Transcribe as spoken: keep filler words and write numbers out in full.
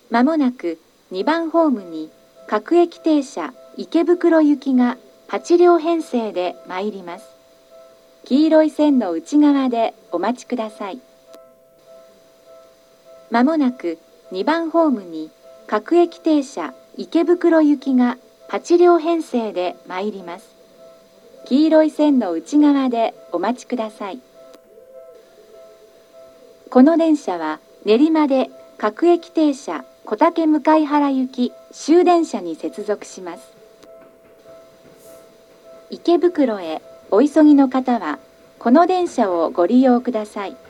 まもなくにばんホームに各駅停車池袋行きがはちりょう編成で参ります。黄色い線の内側でお待ちください。まもなくにばんホームに各駅停車池袋行きがはちりょう編成で参ります。黄色い線の内側でお待ちください。この電車は練馬で各駅停車小竹向原行き終電車に接続します。池袋へお急ぎの方はこの電車をご利用ください。